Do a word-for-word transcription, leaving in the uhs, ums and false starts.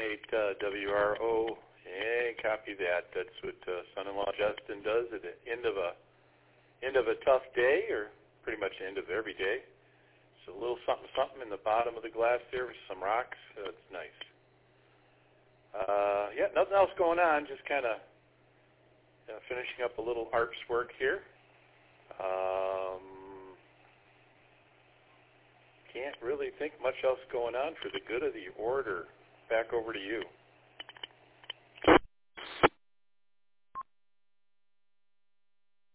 eight uh, W R O. Hey, copy that. That's what uh, son-in-law Justin does at the end of a end of a tough day, or pretty much the end of every day. So a little something, something in the bottom of the glass there with some rocks. So it's nice. Uh, yeah, nothing else going on. Just kind of uh, finishing up a little arts work here. Um, can't really think much else going on for the good of the order. Back over to you.